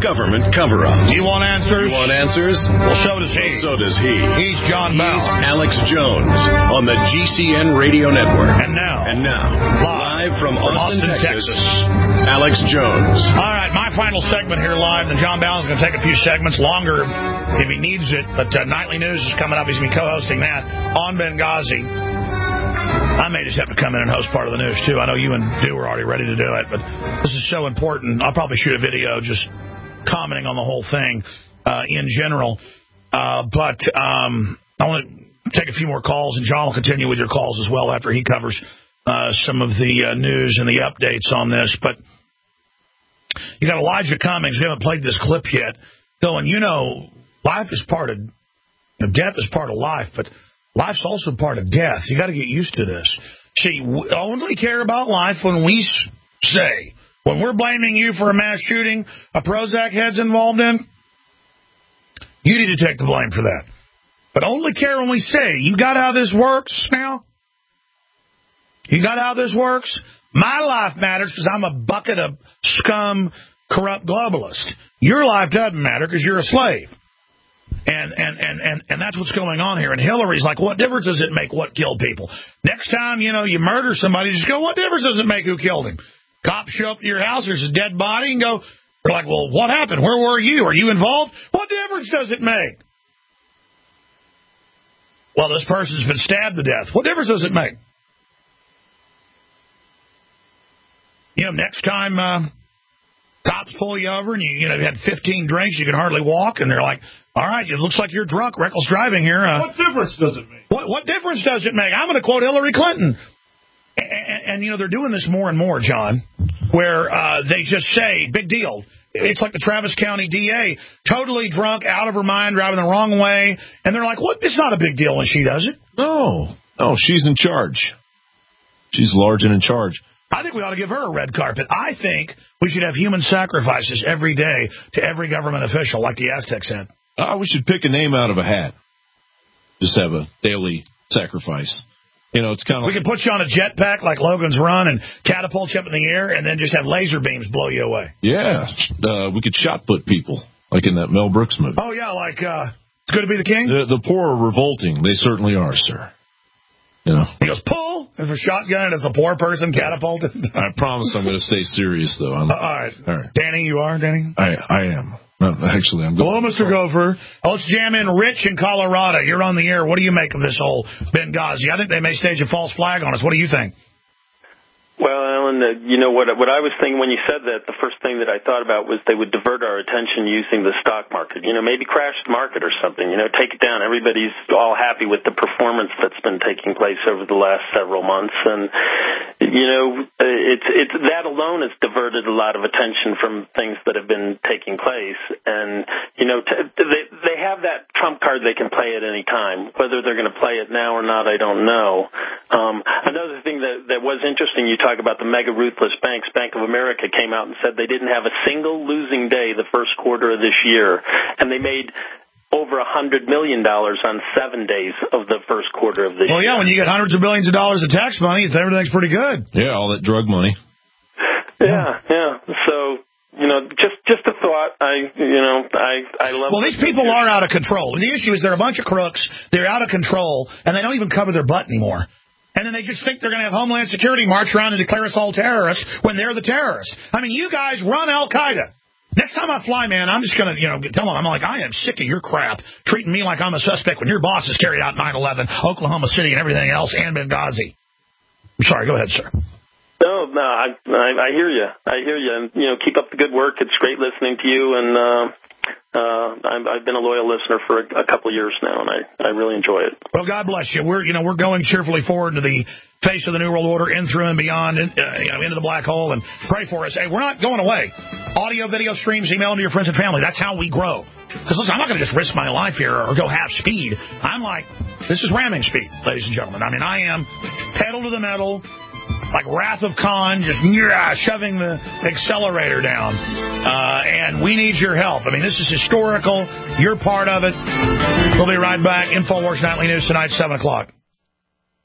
government cover-ups. You want answers? You want answers? Well, so does he. So does he. He's John Bauer. He's Alex Jones on the GCN Radio Network. And now, live from Austin, Texas, Alex Jones. All right, my final segment here live. And John Bauer is going to take a few segments longer if he needs it. But Nightly News is coming up. He's going to be co-hosting that on Benghazi. I may just have to come in and host part of the news, too. I know you and Dew are already ready to do it, but this is so important. I'll probably shoot a video just commenting on the whole thing in general. But I want to take a few more calls, and John will continue with your calls as well after he covers some of the news and the updates on this. But you got Elijah Cummings. We haven't played this clip yet. Going, life is part of, death is part of life, but life's also part of death. You got to get used to this. See, we only care about life when we say, when we're blaming you for a mass shooting a Prozac head's involved in, you need to take the blame for that. But only care when we say, you got how this works now? You got how this works? My life matters because I'm a bucket of scum, corrupt globalist. Your life doesn't matter because you're a slave. And that's what's going on here. And Hillary's like, what difference does it make what killed people? Next time, you murder somebody, just go, what difference does it make who killed him? Cops show up to your house, there's a dead body, and go, they're like, well, what happened? Where were you? Are you involved? What difference does it make? Well, this person's been stabbed to death. What difference does it make? Next time cops pull you over and you had 15 drinks, you can hardly walk, and they're like, all right, it looks like you're drunk, reckless driving here. What difference does it make? What difference does it make? I'm going to quote Hillary Clinton. And they're doing this more and more, John, where they just say, big deal. It's like the Travis County DA, totally drunk, out of her mind, driving the wrong way. And they're like, what? It's not a big deal when she does it. No, she's in charge. She's large and in charge. I think we ought to give her a red carpet. I think we should have human sacrifices every day to every government official, like the Aztecs had. We should pick a name out of a hat. Just have a daily sacrifice. It's kind of we could put you on a jetpack like Logan's Run and catapult you up in the air and then just have laser beams blow you away. Yeah. We could shot put people, like in that Mel Brooks movie. Oh, yeah, like It's Good to Be the King? The poor are revolting. They certainly are, sir. He goes, pull. As a shotgun, as a poor person catapulted. I promise I'm going to stay serious, though. All right. Danny, you are, Danny? I am. No, actually, I'm good. Hello, Mr. Gopher. Let's jam in Rich in Colorado. You're on the air. What do you make of this whole Benghazi? I think they may stage a false flag on us. What do you think? Well, Alan, what I was thinking when you said that, the first thing that I thought about was they would divert our attention using the stock market. Maybe crash the market or something. Take it down. Everybody's all happy with the performance that's been taking place over the last several months, and it's that alone has diverted a lot of attention from things that have been taking place. And they have that trump card they can play at any time. Whether they're going to play it now or not, I don't know. Another thing that was interesting, you talk about the mega ruthless banks. Bank of America came out and said they didn't have a single losing day the first quarter of this year, and they made over $100 million on 7 days of the first quarter of this year. Well, yeah, when you get hundreds of billions of dollars of tax money, everything's pretty good. Yeah, all that drug money. Yeah. So, just a thought. I love. Well, these people are out of control. The issue is they're a bunch of crooks. They're out of control, and they don't even cover their butt anymore. And then they just think they're going to have Homeland Security march around and declare us all terrorists when they're the terrorists. I mean, you guys run Al-Qaeda. Next time I fly, man, I'm just going to, tell them, I'm like, I am sick of your crap treating me like I'm a suspect when your bosses carried out 9/11, Oklahoma City, and everything else, and Benghazi. I'm sorry, go ahead, sir. No, I hear you. And, keep up the good work. It's great listening to you, and I've been a loyal listener for a couple of years now, and I really enjoy it. Well, God bless you. We're going cheerfully forward to the face of the New World Order, in through and beyond, into the black hole, and pray for us. Hey, we're not going away. Audio, video streams, email them to your friends and family. That's how we grow. Because, listen, I'm not going to just risk my life here or go half speed. I'm like, this is ramming speed, ladies and gentlemen. I mean, I am pedal to the metal, like Wrath of Khan, just shoving the accelerator down. And we need your help. I mean, this is historical. You're part of it. We'll be right back. InfoWars Nightly News tonight, 7 o'clock.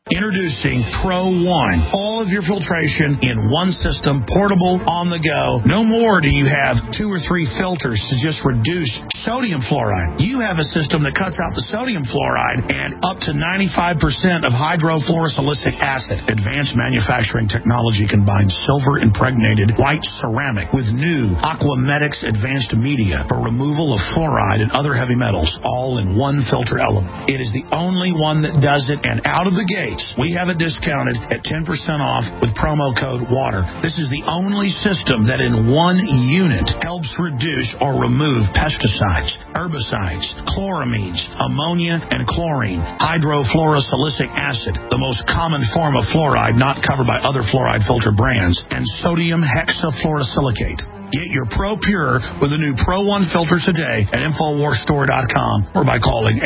Introducing Pro One. All of your filtration in one system, portable, on the go. No more do you have 2 or 3 filters to just reduce sodium fluoride. You have a system that cuts out the sodium fluoride and up to 95% of hydrofluorosilicic acid. Advanced manufacturing technology combines silver-impregnated white ceramic with new Aquamedics advanced media for removal of fluoride and other heavy metals, all in one filter element. It is the only one that does it, and out of the gates, we have it discounted at 10% off with promo code WATER. This is the only system that in one unit helps reduce or remove pesticides, herbicides, chloramines, ammonia, and chlorine, hydrofluorosilicic acid, the most common form of fluoride not covered by other fluoride filter brands, and sodium hexafluorosilicate. Get your Pro Pure with the new Pro One filter today at InfoWarsStore.com or by calling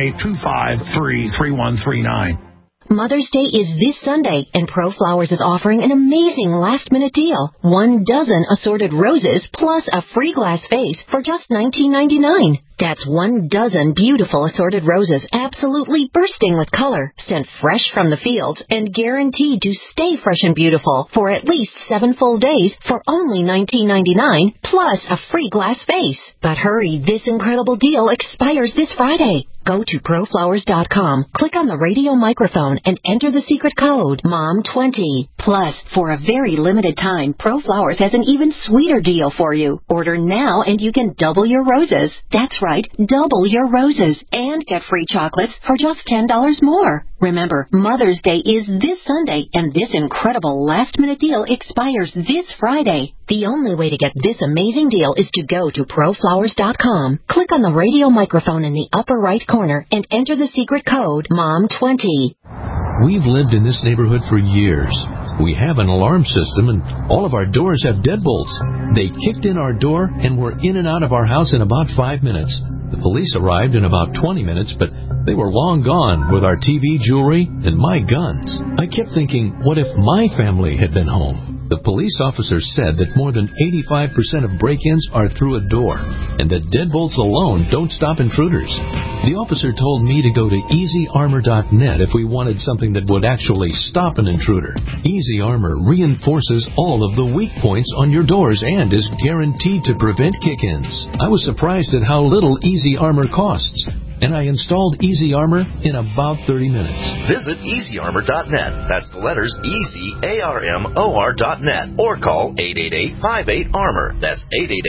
888-253-3139. Mother's Day is this Sunday, and ProFlowers is offering an amazing last-minute deal. 1 dozen assorted roses plus a free glass vase for just $19.99. That's 1 dozen beautiful assorted roses, absolutely bursting with color, sent fresh from the fields and guaranteed to stay fresh and beautiful for at least 7 full days for only $19.99 plus a free glass vase. But hurry, this incredible deal expires this Friday. Go to ProFlowers.com, click on the radio microphone, and enter the secret code MOM20. Plus, for a very limited time, ProFlowers has an even sweeter deal for you. Order now and you can double your roses. That's right, double your roses, and get free chocolates for just $10 more. Remember, Mother's Day is this Sunday, and this incredible last-minute deal expires this Friday. The only way to get this amazing deal is to go to ProFlowers.com, click on the radio microphone in the upper right corner, and enter the secret code MOM20. We've lived in this neighborhood for years. We have an alarm system, and all of our doors have deadbolts. They kicked in our door, and we're in and out of our house in about 5 minutes. The police arrived in about 20 minutes, but they were long gone with our TV, jewelry, and my guns. I kept thinking, what if my family had been home? The police officer said that more than 85% of break-ins are through a door, and that deadbolts alone don't stop intruders. The officer told me to go to EasyArmor.net if we wanted something that would actually stop an intruder. Easy Armor reinforces all of the weak points on your doors and is guaranteed to prevent kick-ins. I was surprised at how little Easy Armor costs, and I installed Easy Armor in about 30 minutes. Visit EasyArmor.net. That's the letters EasyArmor.net. Or call 888-58-ARMOR. That's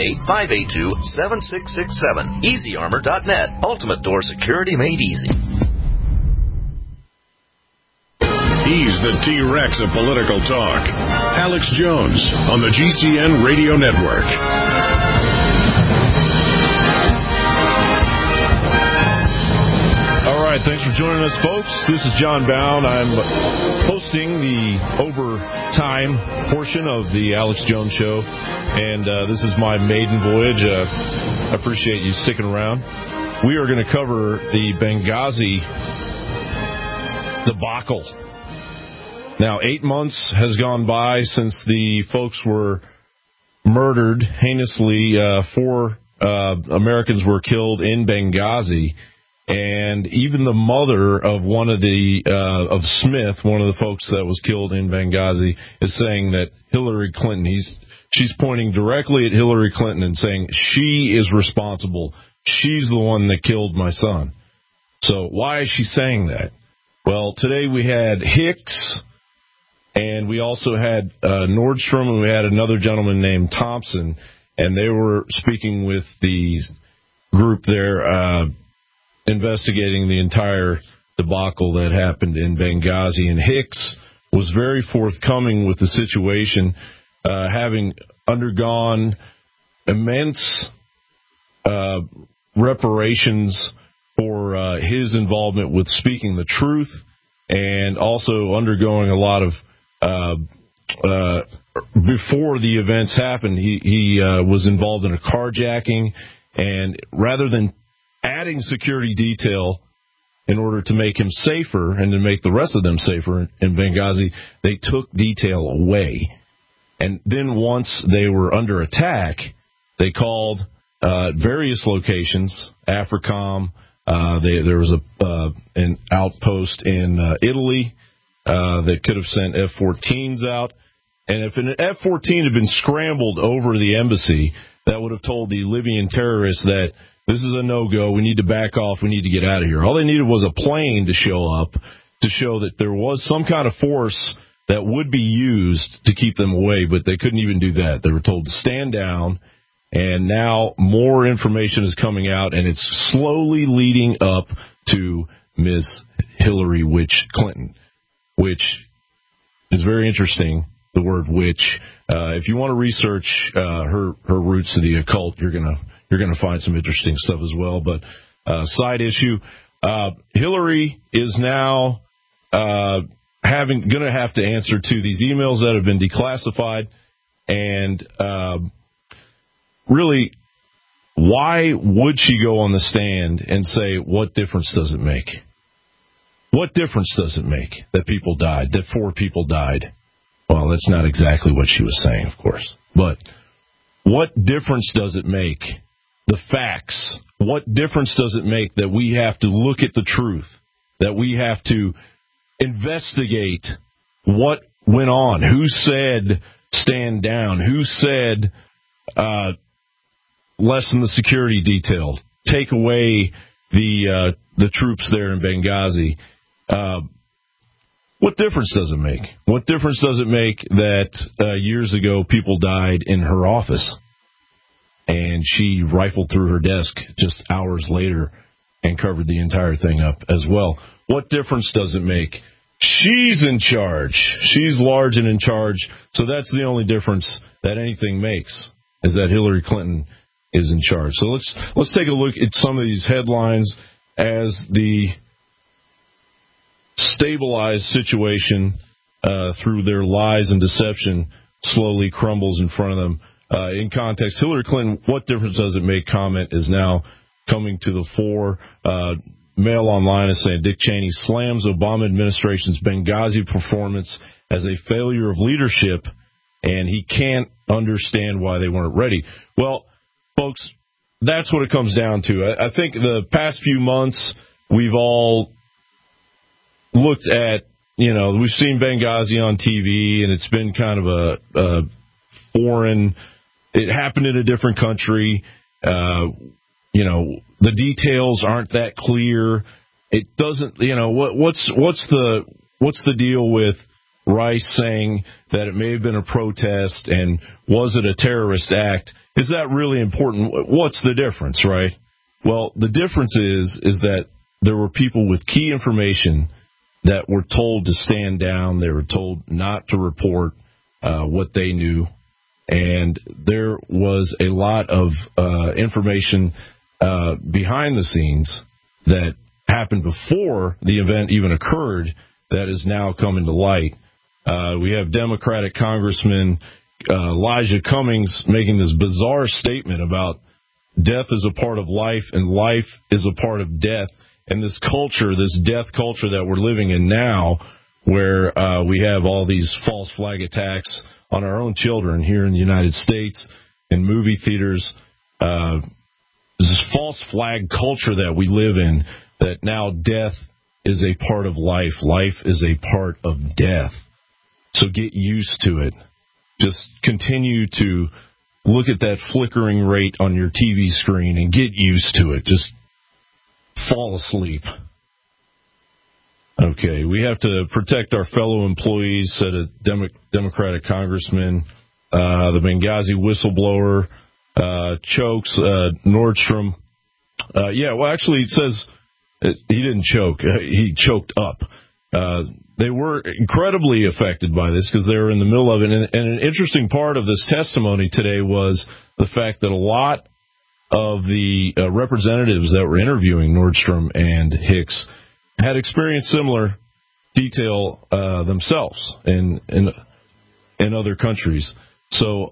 888-582-7667. EasyArmor.net. Ultimate door security made easy. He's the T-Rex of political talk. Alex Jones on the GCN Radio Network. All right, thanks for joining us, folks. This is John Bound. I'm hosting the overtime portion of the Alex Jones Show, and this is my maiden voyage. I appreciate you sticking around. We are going to cover the Benghazi debacle. Now, 8 months has gone by since the folks were murdered heinously. 4 Americans were killed in Benghazi. And even the mother of of Smith, one of the folks that was killed in Benghazi, is saying that Hillary Clinton, she's pointing directly at Hillary Clinton and saying she is responsible. She's the one that killed my son. So why is she saying that? Well, today we had Hicks, and we also had Nordstrom, and we had another gentleman named Thompson, and they were speaking with the group there, investigating the entire debacle that happened in Benghazi. And Hicks was very forthcoming with the situation, having undergone immense reparations for his involvement with speaking the truth, and also undergoing a lot of before the events happened, he was involved in a carjacking, and rather than adding security detail in order to make him safer and to make the rest of them safer in Benghazi, they took detail away. And then once they were under attack, they called various locations, AFRICOM, there was an outpost in Italy, that could have sent F-14s out. And if an F-14 had been scrambled over the embassy, that would have told the Libyan terrorists that this is a no-go, we need to back off, we need to get out of here. All they needed was a plane to show up to show that there was some kind of force that would be used to keep them away, but they couldn't even do that. They were told to stand down, and now more information is coming out, and it's slowly leading up to Miss Hillary Witch Clinton, which is very interesting, the word witch. If you want to research her roots to the occult, you're gonna find some interesting stuff as well. But side issue, Hillary is now going to have to answer to these emails that have been declassified, and really, why would she go on the stand and say, what difference does it make? What difference does it make that people died, that 4 people died? Well, that's not exactly what she was saying, of course. But what difference does it make? The facts. What difference does it make that we have to look at the truth, that we have to investigate what went on? Who said stand down? Who said lessen the security detail? Take away the troops there in Benghazi? What difference does it make? What difference does it make that years ago people died in her office and she rifled through her desk just hours later and covered the entire thing up as well? What difference does it make? She's in charge. She's large and in charge. So that's the only difference that anything makes, is that Hillary Clinton is in charge. So let's take a look at some of these headlines as the stabilized situation through their lies and deception slowly crumbles in front of them. In context, Hillary Clinton, what difference does it make? Comment is now coming to the fore. Mail Online is saying Dick Cheney slams Obama administration's Benghazi performance as a failure of leadership, and he can't understand why they weren't ready. Well, folks, that's what it comes down to. I think the past few months we've all looked at, we've seen Benghazi on TV, and it's been kind of a foreign, it happened in a different country. The details aren't that clear. It doesn't, what's the deal with Rice saying that it may have been a protest, and was it a terrorist act? Is that really important? What's the difference, right? Well, the difference is that there were people with key information that were told to stand down. They were told not to report what they knew. And there was a lot of information behind the scenes that happened before the event even occurred that is now coming to light. We have Democratic Congressman Elijah Cummings making this bizarre statement about death is a part of life and life is a part of death. And this culture, this death culture that we're living in now, where we have all these false flag attacks on our own children here in the United States, in movie theaters, this false flag culture that we live in, that now death is a part of life. Life is a part of death. So get used to it. Just continue to look at that flickering rate on your TV screen and get used to it. Just fall asleep. Okay, we have to protect our fellow employees, said a Democratic congressman. The Benghazi whistleblower chokes Nordstrom. Actually, it says he didn't choke. He choked up. They were incredibly affected by this because they were in the middle of it. And an interesting part of this testimony today was the fact that a lot of the representatives that were interviewing Nordstrom and Hicks had experienced similar detail themselves in other countries. So,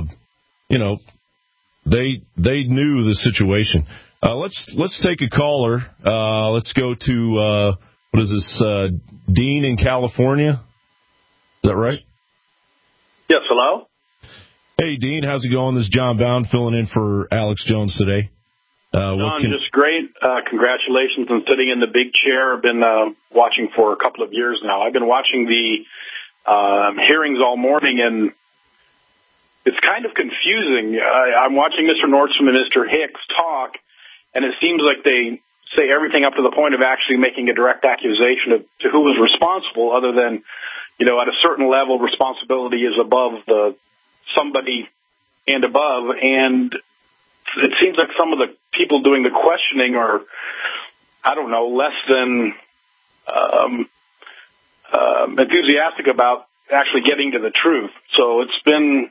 they knew the situation. Let's take a caller. Let's go to what is this? Dean in California. Is that right? Yes. Hello. Hey, Dean. How's it going? This is John Bound filling in for Alex Jones today. Don, just great. Congratulations on sitting in the big chair. I've been watching for a couple of years now. I've been watching the hearings all morning, and it's kind of confusing. I'm watching Mr. Nordstrom and Mr. Hicks talk, and it seems like they say everything up to the point of actually making a direct accusation to who was responsible, other than, at a certain level, responsibility is above the somebody and above. And it seems like some of the people doing the questioning are, I don't know, less than enthusiastic about actually getting to the truth. So it's been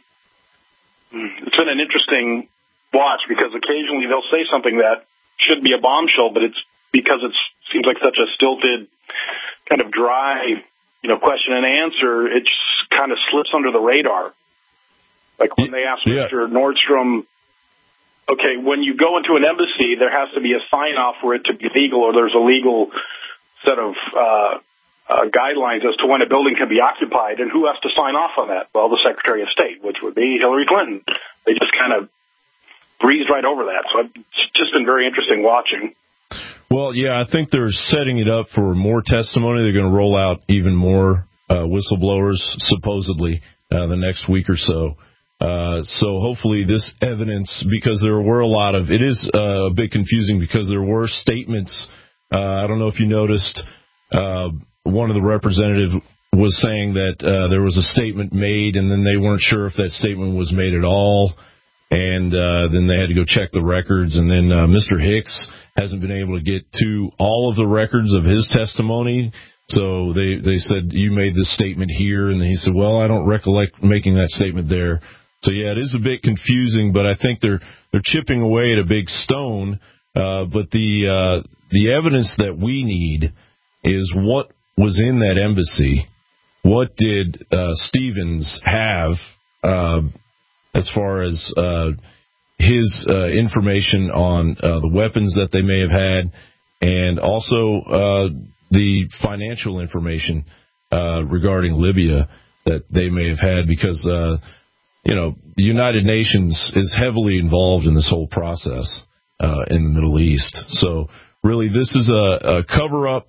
an interesting watch, because occasionally they'll say something that should be a bombshell, but it's because it seems like such a stilted, kind of dry, question and answer. It just kind of slips under the radar. Like when they asked Mr. Nordstrom, okay, when you go into an embassy, there has to be a sign-off for it to be legal, or there's a legal set of guidelines as to when a building can be occupied, and who has to sign off on that? Well, the Secretary of State, which would be Hillary Clinton. They just kind of breezed right over that. So it's just been very interesting watching. Well, yeah, I think they're setting it up for more testimony. They're going to roll out even more whistleblowers, supposedly, the next week or so. So hopefully this evidence, because there were a lot of, it is a bit confusing because there were statements. I don't know if you noticed, one of the representatives was saying that there was a statement made, and then they weren't sure if that statement was made at all. And then they had to go check the records. And then Mr. Hicks hasn't been able to get to all of the records of his testimony. So they said, you made this statement here. And then he said, well, I don't recollect making that statement there. So, yeah, it is a bit confusing, but I think they're chipping away at a big stone. But the evidence that we need is what was in that embassy. What did Stevens have as far as his information on the weapons that they may have had, and also the financial information regarding Libya that they may have had, because the United Nations is heavily involved in this whole process in the Middle East. So really this is a cover-up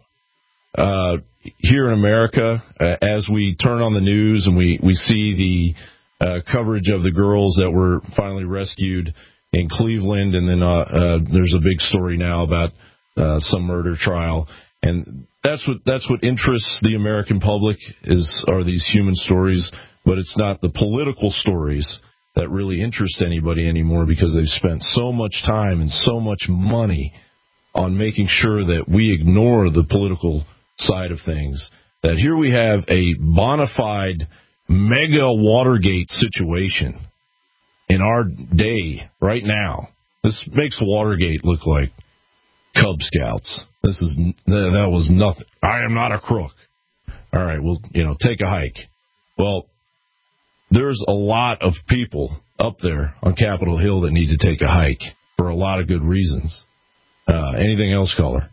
here in America. As we turn on the news and we see the coverage of the girls that were finally rescued in Cleveland, and then there's a big story now about some murder trial, and that's what interests the American public are these human stories, but it's not the political stories that really interest anybody anymore, because they've spent so much time and so much money on making sure that we ignore the political side of things. That here we have a bona fide mega Watergate situation in our day right now. This makes Watergate look like Cub Scouts. That was nothing. I am not a crook. All right, well, take a hike. Well, there's a lot of people up there on Capitol Hill that need to take a hike for a lot of good reasons. Anything else, caller?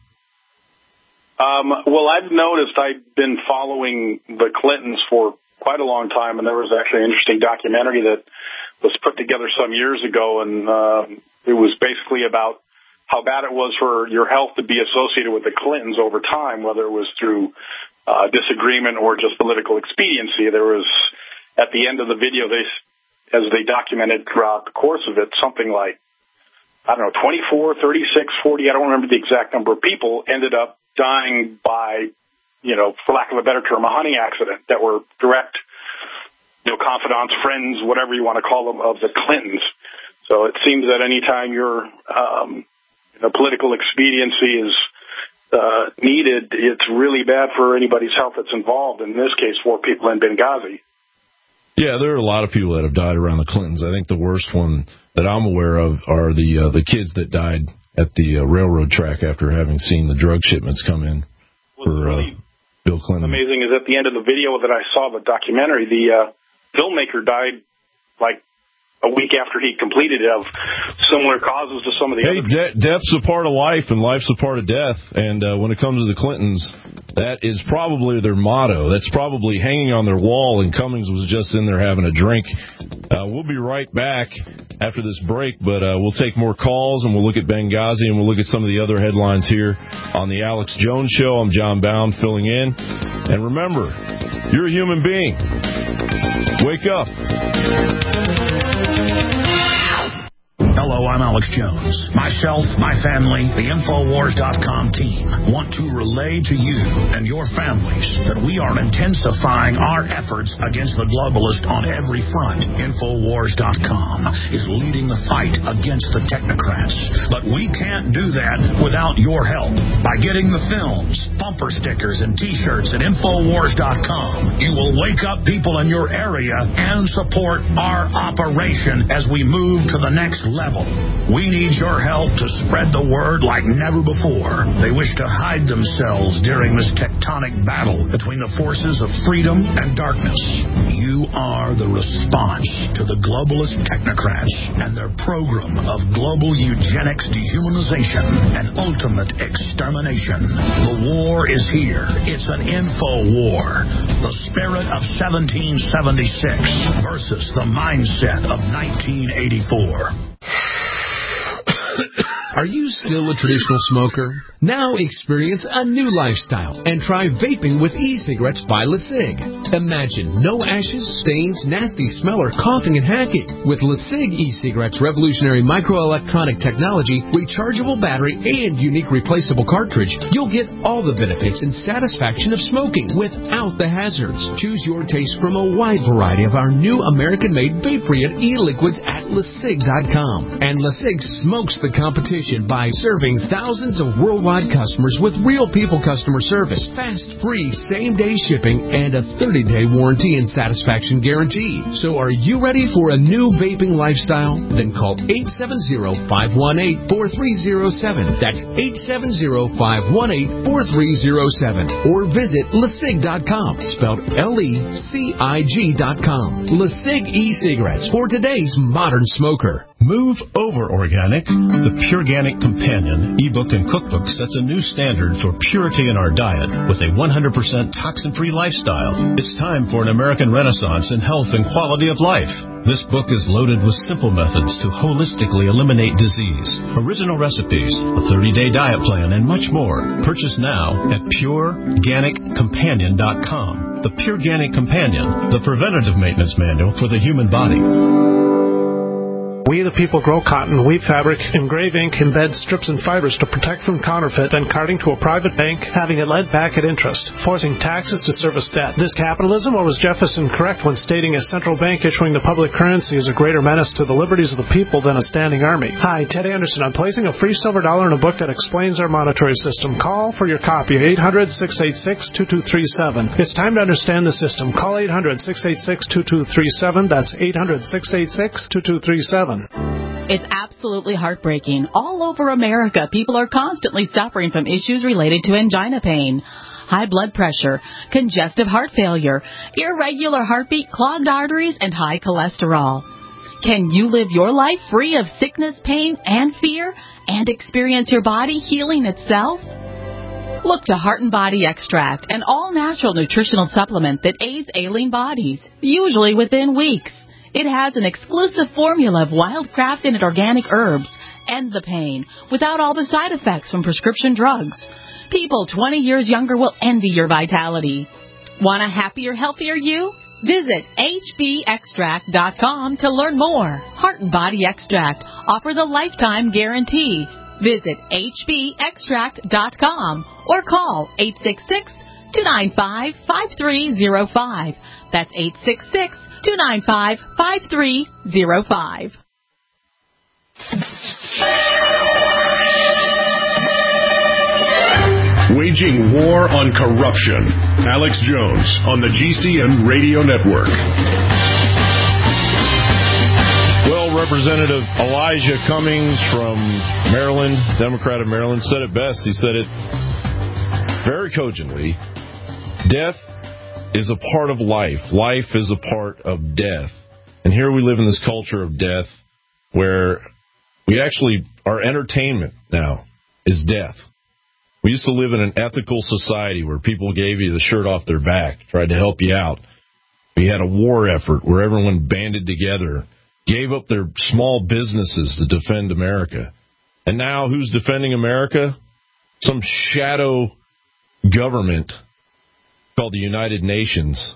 Well, I've noticed I've been following the Clintons for quite a long time, and there was actually an interesting documentary that was put together some years ago, and it was basically about how bad it was for your health to be associated with the Clintons over time, whether it was through disagreement or just political expediency. There was, at the end of the video, as they documented throughout the course of it, something like, 24, 36, 40, I don't remember the exact number of people ended up dying by, for lack of a better term, a hunting accident, that were direct, confidants, friends, whatever you want to call them, of the Clintons. So it seems that anytime your political expediency is needed, it's really bad for anybody's health that's involved. In this case, 4 people in Benghazi. Yeah, there are a lot of people that have died around the Clintons. I think the worst one that I'm aware of are the kids that died at the railroad track after having seen the drug shipments come in for Bill Clinton. Amazing is at the end of the video that I saw, the documentary, the filmmaker died like a week after he completed it, of similar causes to some of the other. Death's a part of life, and life's a part of death. And when it comes to the Clintons, that is probably their motto. That's probably hanging on their wall, and Cummings was just in there having a drink. We'll be right back. after this break, but we'll take more calls, and we'll look at Benghazi, and we'll look at some of the other headlines here on the Alex Jones Show. I'm John Bound filling in. And remember, you're a human being. Wake up. Hello, I'm Alex Jones. Myself, my family, the Infowars.com team want to relay to you and your families that we are intensifying our efforts against the globalist on every front. Infowars.com is leading the fight against the technocrats. But we can't do that without your help. By getting the films, bumper stickers, and T-shirts at Infowars.com, you will wake up people in your area and support our operation as we move to the next level. We need your help to spread the word like never before. They wish to hide themselves during this tectonic battle between the forces of freedom and darkness. You are the response to the globalist technocrats and their program of global eugenics, dehumanization, and ultimate extermination. The war is here. It's an info war. The spirit of 1776 versus the mindset of 1984. Are you still a traditional smoker? Now experience a new lifestyle and try vaping with e-cigarettes by LeSig. Imagine no ashes, stains, nasty smell, or coughing and hacking. With LeSig e-cigarettes' revolutionary microelectronic technology, rechargeable battery, and unique replaceable cartridge, you'll get all the benefits and satisfaction of smoking without the hazards. Choose your taste from a wide variety of our new American-made Vaporeon e-liquids at LeSig.com. And LeSig smokes the competition by serving thousands of worldwide customers with real people customer service, fast, free, same-day shipping, and a 30-day warranty and satisfaction guarantee. So are you ready for a new vaping lifestyle? Then call 870-518-4307. That's 870-518-4307. Or visit LeSig.com, spelled LECIG.com. LeSig e-cigarettes for today's modern smoker. Move Over Organic, the Pureganic Companion ebook and cookbook sets a new standard for purity in our diet with a 100% toxin-free lifestyle. It's time for an American renaissance in health and quality of life. This book is loaded with simple methods to holistically eliminate disease, original recipes, a 30-day diet plan, and much more. Purchase now at PureGanicCompanion.com. The Pureganic Companion, the preventative maintenance manual for the human body. We the people grow cotton, weave fabric, engrave ink, embed strips and fibers to protect from counterfeit, then carting to a private bank, having it lent back at interest, forcing taxes to service debt. This capitalism, or was Jefferson correct when stating a central bank issuing the public currency is a greater menace to the liberties of the people than a standing army? Hi, Ted Anderson. I'm placing a free silver dollar in a book that explains our monetary system. Call for your copy, 800-686-2237. It's time to understand the system. Call 800-686-2237. That's 800-686-2237. It's absolutely heartbreaking. All over America, people are constantly suffering from issues related to angina pain, high blood pressure, congestive heart failure, irregular heartbeat, clogged arteries, and high cholesterol. Can you live your life free of sickness, pain, and fear, and experience your body healing itself? Look to Heart and Body Extract, an all-natural nutritional supplement that aids ailing bodies, usually within weeks. It has an exclusive formula of wild-crafted and organic herbs. End the pain without all the side effects from prescription drugs. People 20 years younger will envy your vitality. Want a happier, healthier you? Visit hbextract.com to learn more. Heart and Body Extract offers a lifetime guarantee. Visit hbextract.com or call 866-295-5305. That's 866-295-5305. Waging war on corruption. Alex Jones on the GCN Radio Network. Well, Representative Elijah Cummings from Maryland, Democrat of Maryland, said it best. He said it very cogently. Death is a part of life. Life is a part of death. And here we live in this culture of death where we actually, our entertainment now is death. We used to live in an ethical society where people gave you the shirt off their back, tried to help you out. We had a war effort where everyone banded together gave up their small businesses to defend America. And now who's defending America? Some shadow government called the United Nations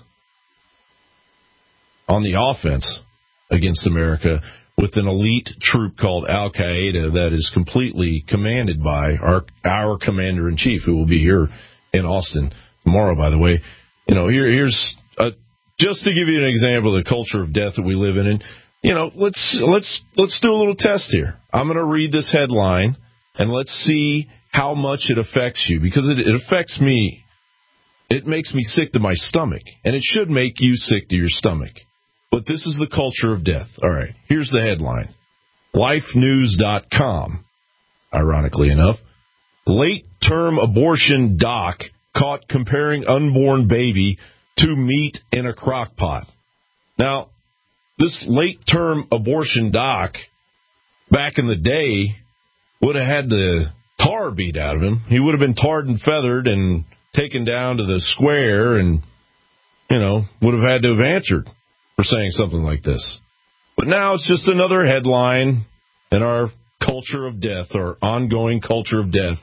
on the offense against America with an elite troop called Al-Qaeda that is completely commanded by our commander-in-chief, who will be here in Austin tomorrow, by the way. Here's just to give you an example of the culture of death that we live in. And, let's do a little test here. I'm going to read this headline, and let's see how much it affects you, because it affects me. It makes me sick to my stomach, and it should make you sick to your stomach. But this is the culture of death. All right, here's the headline. LifeNews.com, ironically enough. Late-term abortion doc caught comparing unborn baby to meat in a crock pot. Now, this late-term abortion doc, back in the day, would have had the tar beat out of him. He would have been tarred and feathered and taken down to the square and, would have had to have answered for saying something like this. But now it's just another headline in our culture of death, our ongoing culture of death.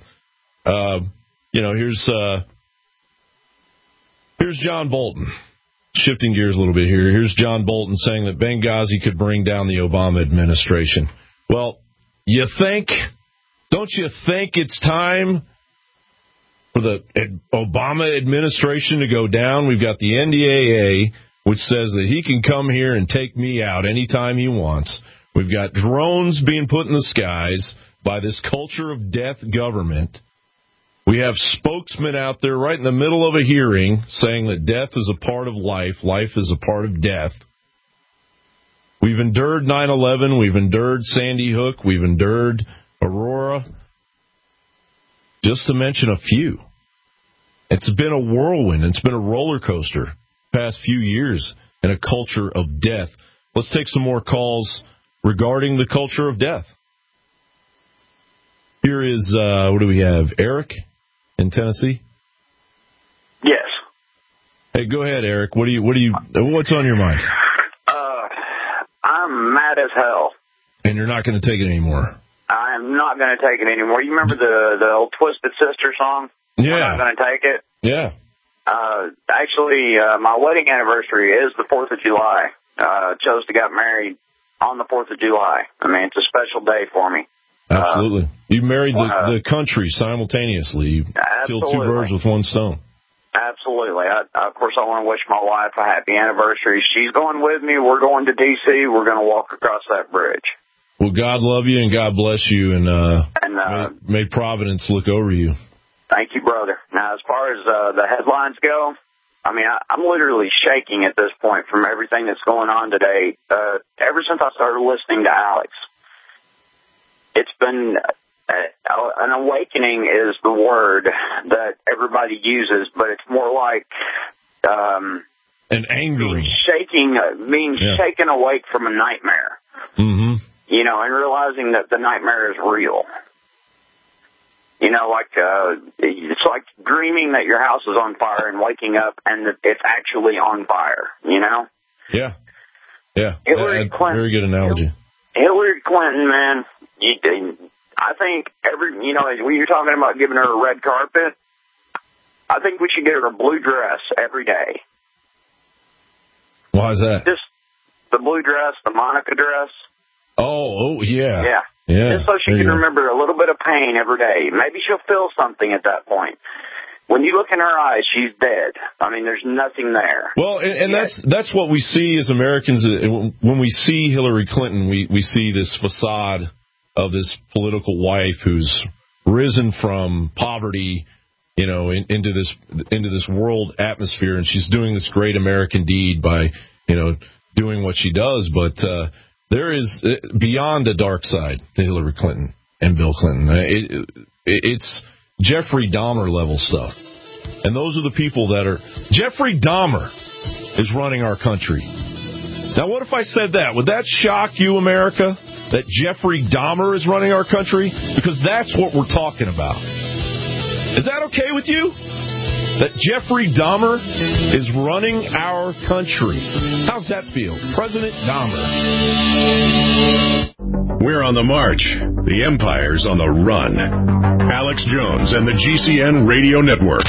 Here's John Bolton. Shifting gears a little bit here. Here's John Bolton saying that Benghazi could bring down the Obama administration. Well, don't you think it's time for the Obama administration to go down? We've got the NDAA, which says that he can come here and take me out anytime he wants. We've got drones being put in the skies by this culture of death government. We have spokesmen out there right in the middle of a hearing saying that death is a part of life. Life is a part of death. We've endured 9/11. We've endured Sandy Hook. We've endured Aurora. Just to mention a few. It's been a whirlwind. It's been a roller coaster the past few years in a culture of death. Let's take some more calls regarding the culture of death. Here is, what do we have? Eric in Tennessee? Yes. Hey, go ahead, Eric. What's on your mind? I'm mad as hell. And you're not going to take it anymore? I am not going to take it anymore. You remember the old Twisted Sister song? Yeah. I'm not going to take it? Yeah. Actually, my wedding anniversary is the 4th of July. Chose to get married on the 4th of July. I mean, it's a special day for me. Absolutely. You married the country simultaneously. You killed two birds with one stone. Absolutely. Of course, I want to wish my wife a happy anniversary. She's going with me. We're going to D.C. We're going to walk across that bridge. Well, God love you and God bless you, and may Providence look over you. Thank you, brother. Now, as far as the headlines go, I mean, I'm literally shaking at this point from everything that's going on today. Ever since I started listening to Alex, it's been an awakening is the word that everybody uses, but it's more like an angering, being shaken awake from a nightmare. Mm-hmm. And realizing that the nightmare is real. It's like dreaming that your house is on fire and waking up and that it's actually on fire, Yeah. Yeah. Hillary Clinton. Very good analogy. Hillary Clinton, man, I think when you're talking about giving her a red carpet, I think we should get her a blue dress every day. Why is that? Just the blue dress, the Monica dress. Oh, yeah. Yeah. Just so she can remember a little bit of pain every day. Maybe she'll feel something at that point. When you look in her eyes, she's dead. I mean, there's nothing there. Well, and that's what we see as Americans. When we see Hillary Clinton, we see this facade of this political wife who's risen from poverty, into this world atmosphere, and she's doing this great American deed by, doing what she does. But there is beyond a dark side to Hillary Clinton and Bill Clinton. It's Jeffrey Dahmer level stuff. And those are the people that are... Jeffrey Dahmer is running our country. Now, what if I said that? Would that shock you, America? That Jeffrey Dahmer is running our country? Because that's what we're talking about. Is that okay with you? that Jeffrey Dahmer is running our country. How's that feel? President Dahmer. We're on the march. The empire's on the run. Alex Jones and the GCN Radio Network.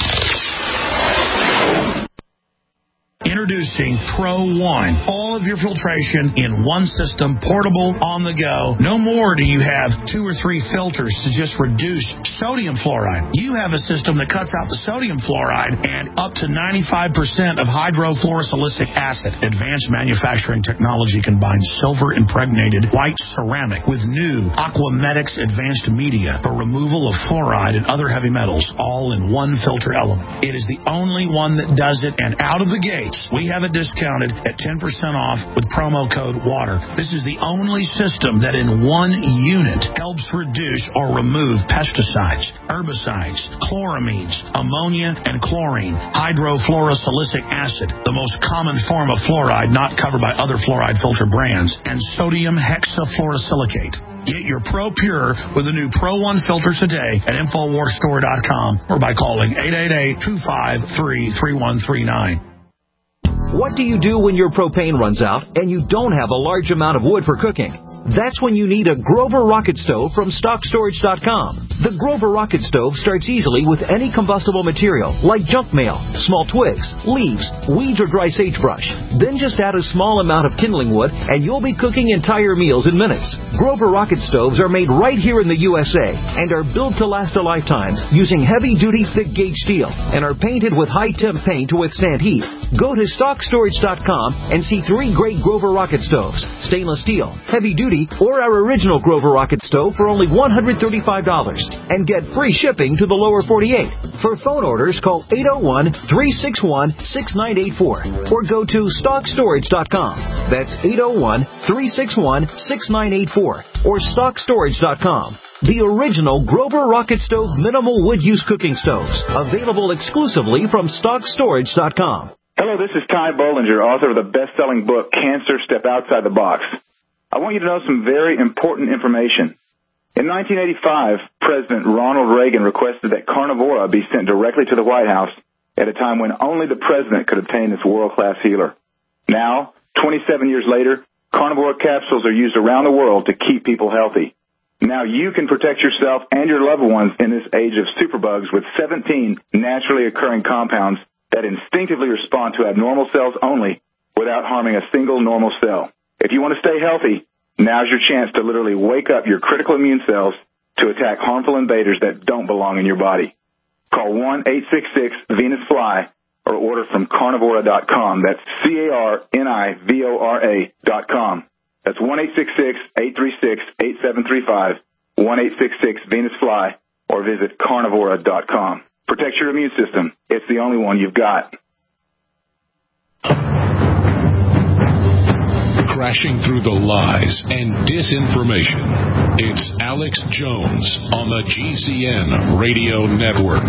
Introducing Pro One. All of your filtration in one system, portable, on the go. No more do you have 2 or 3 filters to just reduce sodium fluoride. You have a system that cuts out the sodium fluoride and up to 95% of hydrofluorosilicic acid. Advanced manufacturing technology combines silver-impregnated white ceramic with new Aquamedics advanced media for removal of fluoride and other heavy metals, all in one filter element. It is the only one that does it, and out of the gate, we have it discounted at 10% off with promo code WATER. This is the only system that in one unit helps reduce or remove pesticides, herbicides, chloramines, ammonia, and chlorine, hydrofluorosilicic acid, the most common form of fluoride not covered by other fluoride filter brands, and sodium hexafluorosilicate. Get your Pro Pure with the new Pro One filters today at InfoWarsStore.com or by calling 888-253-3139. What do you do when your propane runs out and you don't have a large amount of wood for cooking? That's when you need a Grover Rocket Stove from StockStorage.com. The Grover Rocket Stove starts easily with any combustible material like junk mail, small twigs, leaves, weeds, or dry sagebrush. Then just add a small amount of kindling wood and you'll be cooking entire meals in minutes. Grover Rocket Stoves are made right here in the USA and are built to last a lifetime using heavy-duty thick-gauge steel and are painted with high-temp paint to withstand heat. Go to StockStorage.com and see 3 great Grover Rocket Stoves, stainless steel, heavy-duty, or our original Grover Rocket Stove for only $135 and get free shipping to the lower 48. For phone orders, call 801-361-6984 or go to StockStorage.com. That's 801-361-6984 or StockStorage.com. The original Grover Rocket Stove minimal wood use cooking stoves, available exclusively from StockStorage.com. Hello, this is Ty Bollinger, author of the best-selling book, Cancer, Step Outside the Box. I want you to know some very important information. In 1985, President Ronald Reagan requested that Carnivora be sent directly to the White House at a time when only the president could obtain this world-class healer. Now, 27 years later, Carnivora capsules are used around the world to keep people healthy. Now you can protect yourself and your loved ones in this age of superbugs with 17 naturally occurring compounds that instinctively respond to abnormal cells only without harming a single normal cell. If you want to stay healthy, now's your chance to literally wake up your critical immune cells to attack harmful invaders that don't belong in your body. Call 1-866-VENUS-FLY or order from Carnivora.com. That's CARNIVORA.com. That's 1-866-836-8735, 1-866-VENUS-FLY, or visit Carnivora.com. Protect your immune system. It's the only one you've got. Crashing through the lies and disinformation. It's Alex Jones on the GCN Radio Network.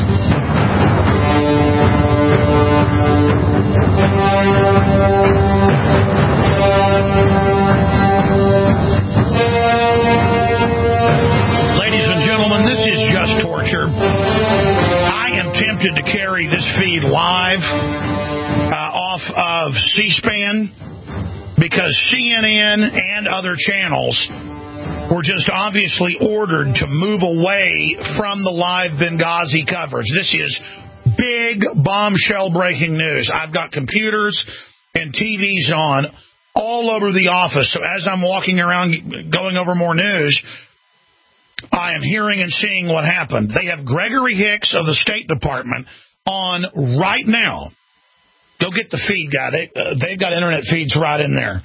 Ladies and gentlemen, this is just torture. I am tempted to carry this feed live off of C-SPAN, because CNN and other channels were just obviously ordered to move away from the live Benghazi coverage. This is big bombshell breaking news. I've got computers and TVs on all over the office, so as I'm walking around going over more news, I am hearing and seeing what happened. They have Gregory Hicks of the State Department on right now. Go get the feed guy. They've got internet feeds right in there.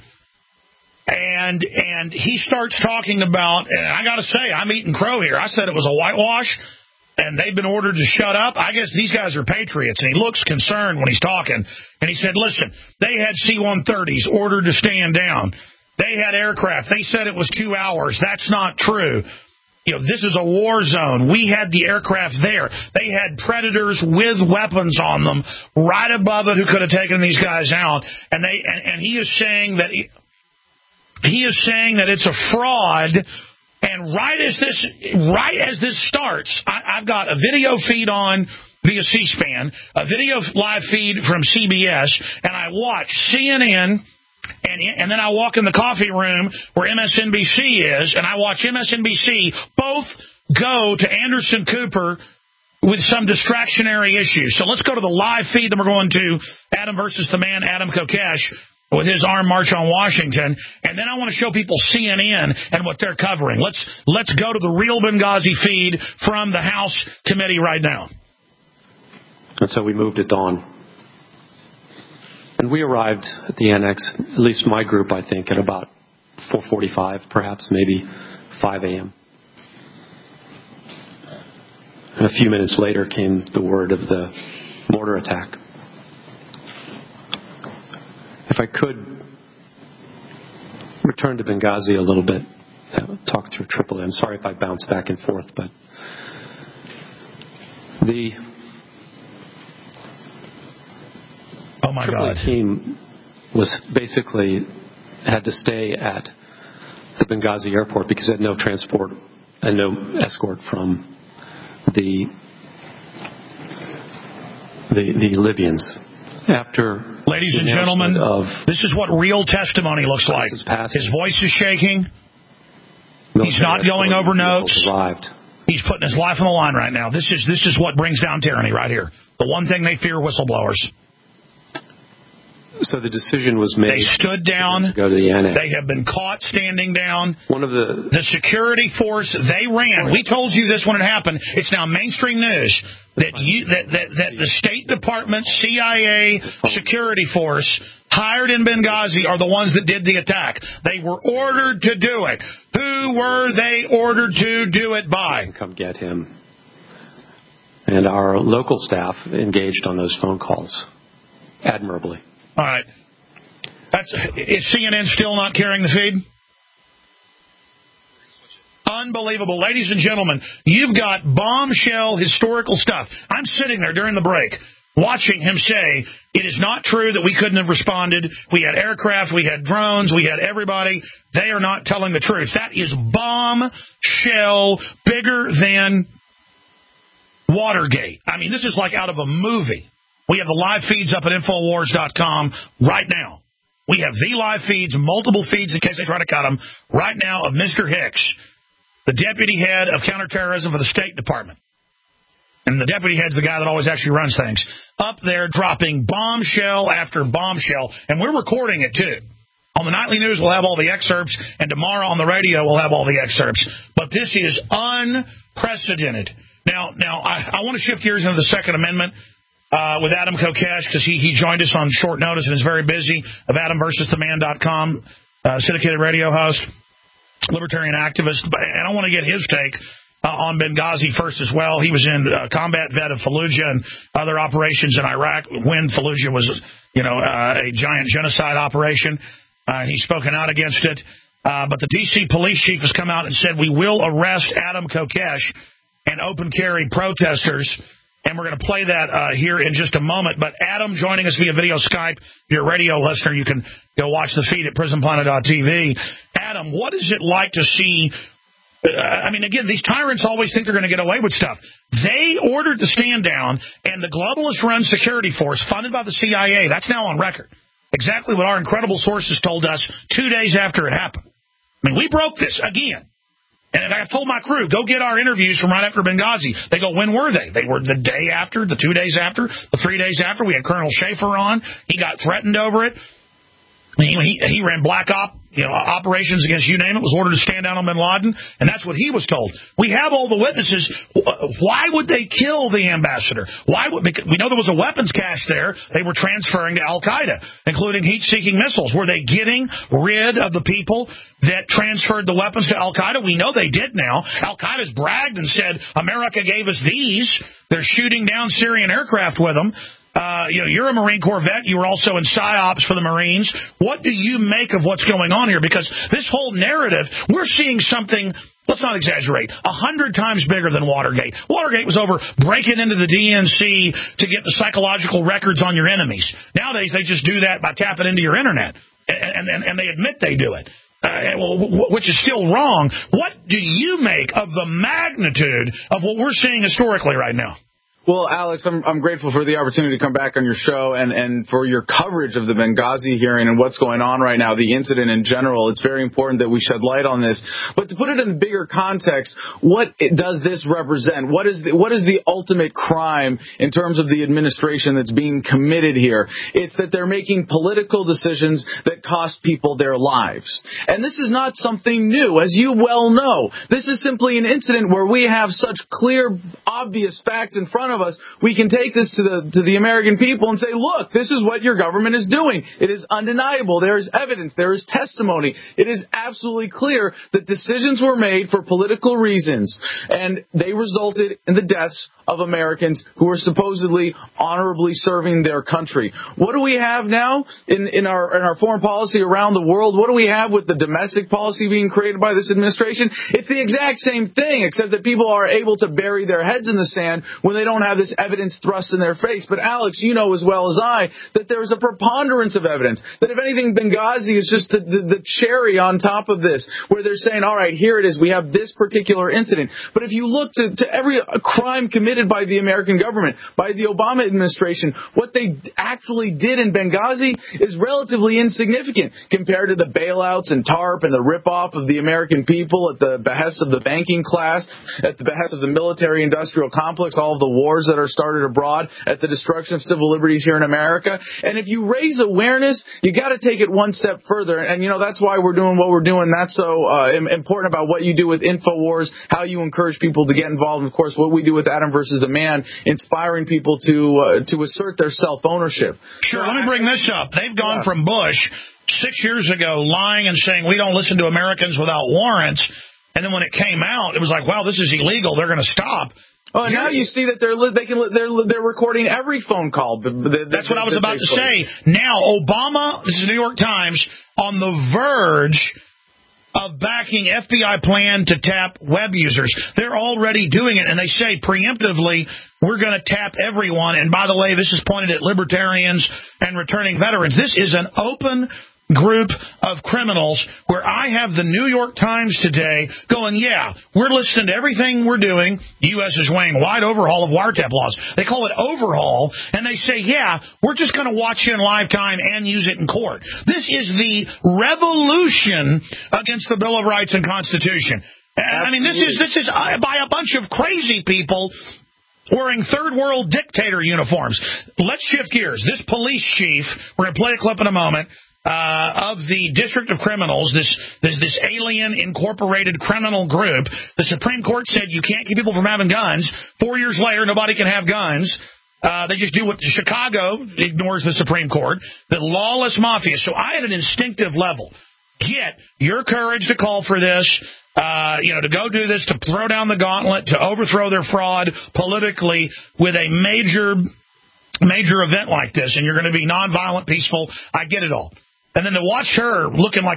And he starts talking about, and I got to say, I'm eating crow here. I said it was a whitewash, and they've been ordered to shut up. I guess these guys are patriots, and he looks concerned when he's talking. And he said, listen, they had C-130s ordered to stand down. They had aircraft. They said it was 2 hours. That's not true. You know, this is a war zone. We had the aircraft there. They had Predators with weapons on them right above it who could have taken these guys out. And he is saying that it's a fraud. And right as this starts, I've got a video feed on via C-SPAN, a video live feed from CBS, and I watch CNN, and then I walk in the coffee room where MSNBC is, and I watch MSNBC both go to Anderson Cooper with some distractionary issues. So let's go to the live feed, then we're going to Adam versus the man, Adam Kokesh, with his armed march on Washington, and then I want to show people CNN and what they're covering. Let's go to the real Benghazi feed from the House committee right now. And so we moved at dawn. And we arrived at the annex, at least my group, I think, at about 4:45, perhaps, maybe 5 a.m. And a few minutes later came the word of the mortar attack. If I could return to Benghazi a little bit, talk through AAA. I'm sorry if I bounce back and forth, but the AAA team was basically had to stay at the Benghazi airport because it had no transport and no escort from the Libyans. After, ladies and gentlemen, this is what real testimony looks like. His voice is shaking. He's not yelling over notes. He's putting his life on the line right now. This is what brings down tyranny right here. The one thing they fear, whistleblowers. So the decision was made. They stood down. To go to the annex. They have been caught standing down. One of the security force, they ran. We told you this when it happened. It's now mainstream news that the State Department, CIA security force hired in Benghazi are the ones that did the attack. They were ordered to do it. Who were they ordered to do it by? Come get him. And our local staff engaged on those phone calls admirably. All right. Is CNN still not carrying the feed? Unbelievable. Ladies and gentlemen, you've got bombshell historical stuff. I'm sitting there during the break watching him say, it is not true that we couldn't have responded. We had aircraft, we had drones, we had everybody. They are not telling the truth. That is bombshell, bigger than Watergate. I mean, this is like out of a movie. We have the live feeds up at Infowars.com right now. We have the live feeds, multiple feeds in case they try to cut them, right now of Mr. Hicks, the deputy head of counterterrorism for the State Department. And the deputy head's the guy that always actually runs things. Up there dropping bombshell after bombshell. And we're recording it, too. On the Nightly News, we'll have all the excerpts. And tomorrow on the radio, we'll have all the excerpts. But this is unprecedented. Now, I want to shift gears into the Second Amendment. With Adam Kokesh, because he joined us on short notice and is very busy, of AdamVersusTheMan.com, syndicated radio host, libertarian activist. And I want to get his take on Benghazi first as well. He was in combat vet of Fallujah and other operations in Iraq when Fallujah was, a giant genocide operation. He's spoken out against it. But the D.C. police chief has come out and said, we will arrest Adam Kokesh and open carry protesters. And we're going to play that here in just a moment. But Adam joining us via video Skype. If you're a radio listener, you can go watch the feed at prisonplanet.tv. Adam, what is it like to see... again, these tyrants always think they're going to get away with stuff. They ordered the stand down, and the globalist-run security force funded by the CIA, that's now on record. Exactly what our incredible sources told us 2 days after it happened. We broke this again. And I told my crew, go get our interviews from right after Benghazi. They go, when were they? They were the day after, the 2 days after, the 3 days after. We had Colonel Schaefer on. He got threatened over it. He ran black operations against you name it, was ordered to stand down on bin Laden, and that's what he was told. We have all the witnesses. Why would they kill the ambassador? Because we know there was a weapons cache there. They were transferring to Al-Qaeda, including heat-seeking missiles. Were they getting rid of the people that transferred the weapons to Al-Qaeda? We know they did now. Al-Qaeda's bragged and said, America gave us these. They're shooting down Syrian aircraft with them. You're a Marine Corps vet. You were also in PSYOPs for the Marines. What do you make of what's going on here? Because this whole narrative, we're seeing something, let's not exaggerate, 100 times bigger than Watergate. Watergate was over breaking into the DNC to get the psychological records on your enemies. Nowadays, they just do that by tapping into your internet. And they admit they do it. Which is still wrong. What do you make of the magnitude of what we're seeing historically right now? Well, Alex, I'm grateful for the opportunity to come back on your show and for your coverage of the Benghazi hearing and what's going on right now, the incident in general. It's very important that we shed light on this. But to put it in the bigger context, what does this represent? What is the ultimate crime in terms of the administration that's being committed here? It's that they're making political decisions that cost people their lives. And this is not something new, as you well know. This is simply an incident where we have such clear, obvious facts in front of us. We can take this to the American people and say, look, this is what your government is doing. It is undeniable. There is evidence. There is testimony. It is absolutely clear that decisions were made for political reasons, and they resulted in the deaths of Americans who are supposedly honorably serving their country. What do we have now in our foreign policy around the world? What do we have with the domestic policy being created by this administration? It's the exact same thing, except that people are able to bury their heads in the sand when they don't have this evidence thrust in their face. But Alex, you know as well as I that there's a preponderance of evidence, that if anything, Benghazi is just the cherry on top of this, where they're saying, all right, here it is, we have this particular incident. But if you look to every crime committed by the American government, by the Obama administration, what they actually did in Benghazi is relatively insignificant compared to the bailouts and TARP and the ripoff of the American people at the behest of the banking class, at the behest of the military-industrial complex, all of the wars that are started abroad, at the destruction of civil liberties here in America. And if you raise awareness, you got to take it one step further. And, you know, that's why we're doing what we're doing. That's so important about what you do with InfoWars, how you encourage people to get involved, and, of course, what we do with Adam versus the Man, inspiring people to assert their self-ownership. Sure, let me bring this up. They've gone from Bush 6 years ago lying and saying we don't listen to Americans without warrants, and then when it came out, it was like, wow, this is illegal. They're going to stop. Oh, now you see that they're recording every phone call. That's what I was about to say. Now, Obama, this is New York Times, on the verge of backing FBI plan to tap web users. They're already doing it, and they say preemptively, we're going to tap everyone. And by the way, this is pointed at libertarians and returning veterans. This is an open group of criminals where I have the New York Times today going, yeah, we're listening to everything we're doing. The U.S. is weighing wide overhaul of wiretap laws. They call it overhaul, and they say, yeah, we're just going to watch you in live time and use it in court. This is the revolution against the Bill of Rights and Constitution. I mean, this is by a bunch of crazy people wearing third world dictator uniforms. Let's shift gears. This police chief, we're going to play a clip in a moment, of the District of Criminals, this alien incorporated criminal group. The Supreme Court said you can't keep people from having guns. 4 years later, nobody can have guns. They just do what Chicago ignores the Supreme Court, the lawless mafia. So I, at an instinctive level, get your courage to call for this, to go do this, to throw down the gauntlet, to overthrow their fraud politically with a major event like this, and you're going to be nonviolent, peaceful. I get it all. And then to watch her looking like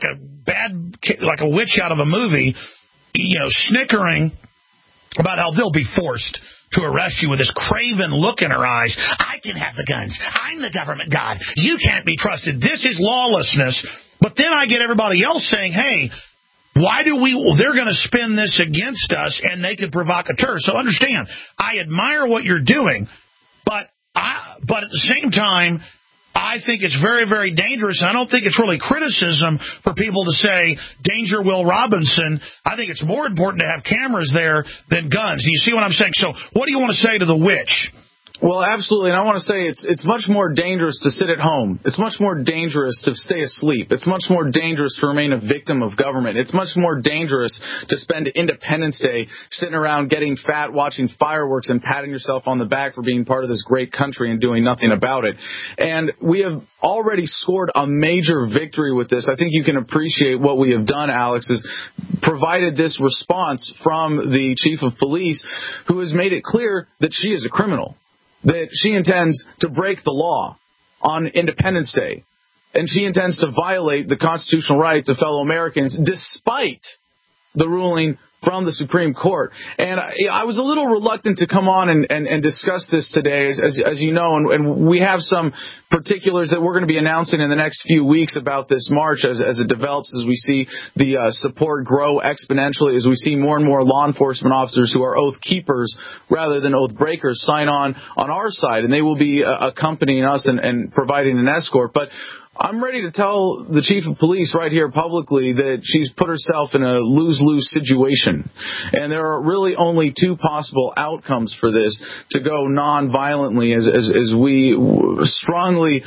a witch out of a movie, snickering about how they'll be forced to arrest you with this craven look in her eyes. I can have the guns. I'm the government god. You can't be trusted. This is lawlessness. But then I get everybody else saying, hey, they're going to spin this against us, and they could provocateur. So understand, I admire what you're doing, but at the same time, I think it's very, very dangerous. I don't think it's really criticism for people to say, danger Will Robinson. I think it's more important to have cameras there than guns. Do you see what I'm saying? So what do you want to say to the witch? Well, absolutely, and I want to say it's much more dangerous to sit at home. It's much more dangerous to stay asleep. It's much more dangerous to remain a victim of government. It's much more dangerous to spend Independence Day sitting around getting fat, watching fireworks, and patting yourself on the back for being part of this great country and doing nothing about it. And we have already scored a major victory with this. I think you can appreciate what we have done, Alex, is provided this response from the chief of police, who has made it clear that she is a criminal, that she intends to break the law on Independence Day, and she intends to violate the constitutional rights of fellow Americans despite the ruling from the Supreme Court. And I was a little reluctant to come on and discuss this today, as you know, and we have some particulars that we're going to be announcing in the next few weeks about this march as it develops, as we see the support grow exponentially, as we see more and more law enforcement officers who are oath keepers rather than oath breakers sign on our side, and they will be accompanying us and providing an escort. But I'm ready to tell the chief of police right here publicly that she's put herself in a lose-lose situation. And there are really only two possible outcomes for this: to go non-violently, as we strongly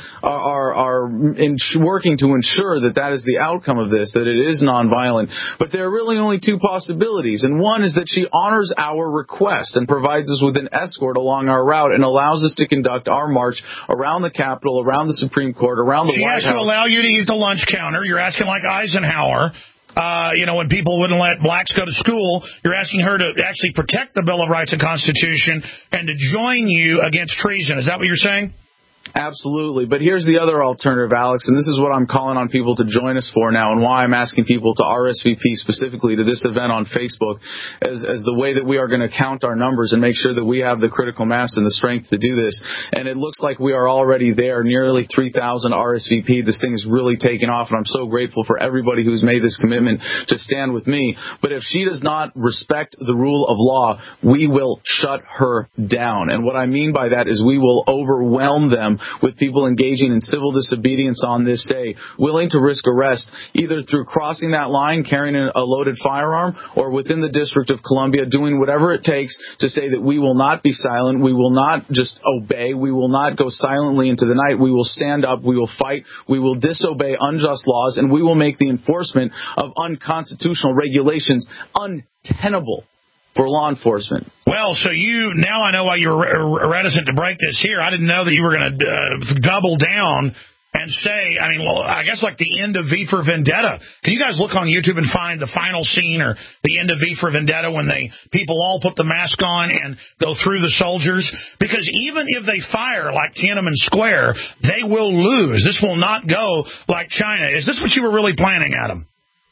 are working to ensure that is the outcome of this, that it is non-violent. But there are really only two possibilities. And one is that she honors our request and provides us with an escort along our route and allows us to conduct our march around the Capitol, around the Supreme Court, around the White House. To allow you to use the lunch counter. You're asking like Eisenhower. When people wouldn't let blacks go to school, you're asking her to actually protect the Bill of Rights and Constitution and to join you against treason. Is that what you're saying? Absolutely. But here's the other alternative, Alex, and this is what I'm calling on people to join us for now, and why I'm asking people to RSVP specifically to this event on Facebook as the way that we are going to count our numbers and make sure that we have the critical mass and the strength to do this. And it looks like we are already there, nearly 3,000 RSVP. This thing is really taking off, and I'm so grateful for everybody who's made this commitment to stand with me. But if she does not respect the rule of law, we will shut her down. And what I mean by that is we will overwhelm them with people engaging in civil disobedience on this day, willing to risk arrest either through crossing that line, carrying a loaded firearm, or within the District of Columbia doing whatever it takes to say that we will not be silent, we will not just obey, we will not go silently into the night, we will stand up, we will fight, we will disobey unjust laws, and we will make the enforcement of unconstitutional regulations untenable for law enforcement. Well, so now I know why you're reticent to break this here. I didn't know that you were going to double down and say, I guess like the end of V for Vendetta. Can you guys look on YouTube and find the final scene or the end of V for Vendetta when people all put the mask on and go through the soldiers? Because even if they fire like Tiananmen Square, they will lose. This will not go like China. Is this what you were really planning, Adam?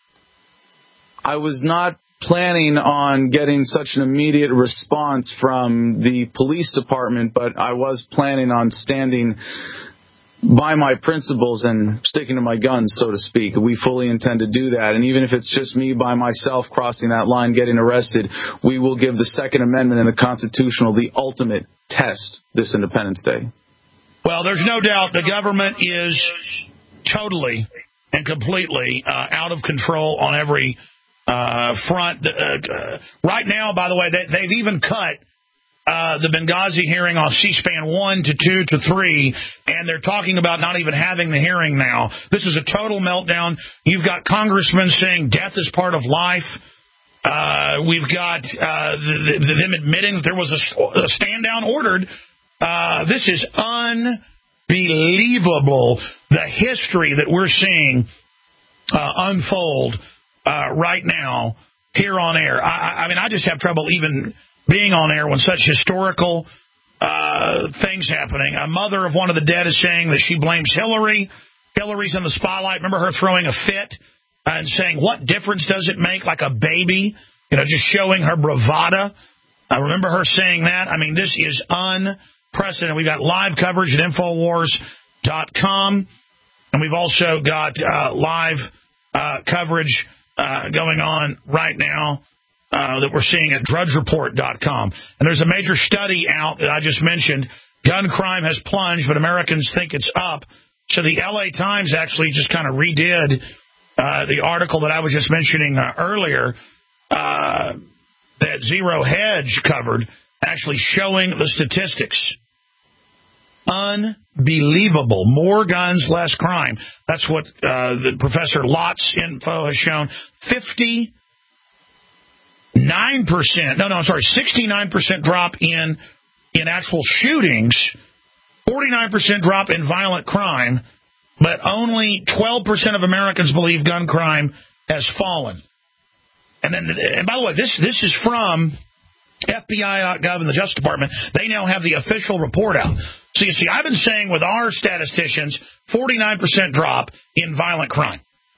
I was not planning on getting such an immediate response from the police department, but I was planning on standing by my principles and sticking to my guns, so to speak. We fully intend to do that. And even if it's just me by myself crossing that line, getting arrested, we will give the Second Amendment and the Constitutional the ultimate test this Independence Day. Well, there's no doubt the government is totally and completely out of control on every front. Right now, by the way, they've even cut the Benghazi hearing off C-SPAN 1 to 2 to 3, and they're talking about not even having the hearing now. This is a total meltdown. You've got congressmen saying death is part of life. We've got them admitting that there was a stand-down ordered. This is unbelievable, the history that we're seeing unfold right now here on air. I just have trouble even being on air when such historical things happening. A mother of one of the dead is saying that she blames Hillary. Hillary's in the spotlight. Remember her throwing a fit and saying, what difference does it make, like a baby, just showing her bravado. I remember her saying that. This is unprecedented. We've got live coverage at Infowars.com, and we've also got live coverage going on right now that we're seeing at DrudgeReport.com. And there's a major study out that I just mentioned. Gun crime has plunged, but Americans think it's up. So the L.A. Times actually just kind of redid the article that I was just mentioning earlier that Zero Hedge covered, actually showing the statistics. Unbelievable. More guns, less crime. That's what the Professor Lott's info has shown. 69% drop in actual shootings, 49% drop in violent crime, but only 12% of Americans believe gun crime has fallen. And by the way, this is from FBI.gov and the Justice Department. They now have the official report out. So you see, I've been saying with our statisticians, 49% drop in violent crime.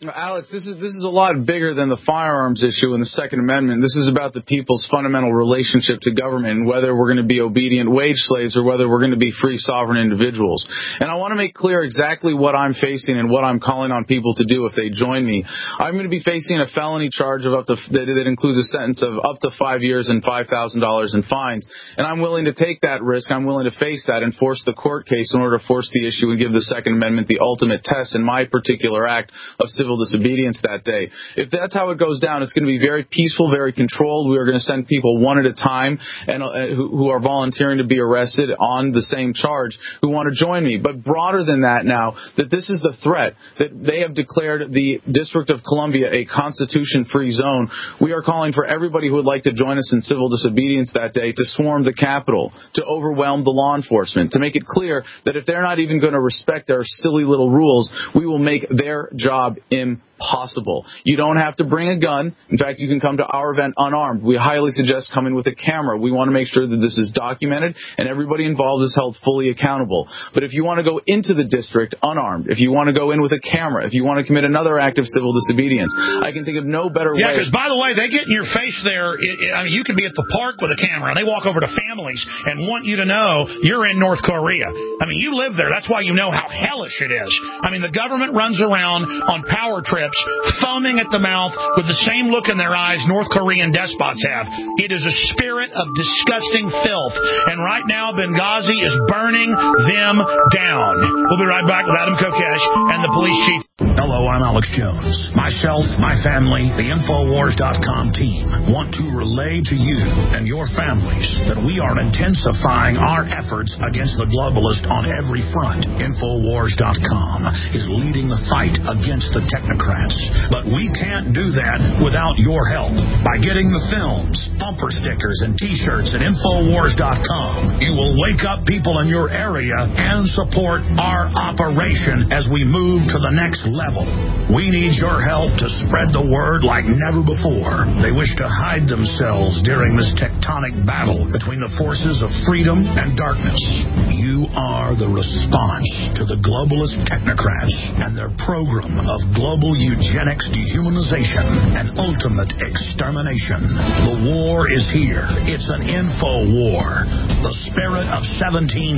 Alex, this is a lot bigger than the firearms issue in the Second Amendment. This is about the people's fundamental relationship to government and whether we're going to be obedient wage slaves or whether we're going to be free sovereign individuals. And I want to make clear exactly what I'm facing and what I'm calling on people to do if they join me. I'm going to be facing a felony charge of that includes a sentence of up to 5 years and $5,000 in fines. And I'm willing to take that risk. I'm willing to face that and force the court case in order to force the issue and give the Second Amendment the ultimate test in my particular act of civil disobedience that day. If that's how it goes down, it's going to be very peaceful, very controlled. We are going to send people one at a time and who are volunteering to be arrested on the same charge who want to join me. But broader than that now, that this is the threat, that they have declared the District of Columbia a constitution-free zone. We are calling for everybody who would like to join us in civil disobedience that day to swarm the Capitol, to overwhelm the law enforcement, to make it clear that if they're not even going to respect their silly little rules, we will make their job impossible. You don't have to bring a gun. In fact, you can come to our event unarmed. We highly suggest coming with a camera. We want to make sure that this is documented and everybody involved is held fully accountable. But if you want to go into the district unarmed, if you want to go in with a camera, if you want to commit another act of civil disobedience, I can think of no better way. Yeah, because by the way, they get in your face there. I mean, you can be at the park with a camera and they walk over to families and want you to know you're in North Korea. I mean, you live there. That's why you know how hellish it is. I mean, the government runs around on power trips foaming at the mouth with the same look in their eyes North Korean despots have. It is a spirit of disgusting filth. And right now, Benghazi is burning them down. We'll be right back with Adam Kokesh and the police chief. Hello, I'm Alex Jones. Myself, my family, the Infowars.com team want to relay to you and your families that we are intensifying our efforts against the globalist on every front. Infowars.com is leading the fight against the technocrats. But we can't do that without your help. By getting the films, bumper stickers, and T-shirts at Infowars.com, you will wake up people in your area and support our operation as we move to the next level. We need your help to spread the word like never before. They wish to hide themselves during this tectonic battle between the forces of freedom and darkness. You are the response to the globalist technocrats and their program of global eugenics, dehumanization, and ultimate extermination. The war is here. It's an info war. The spirit of 1776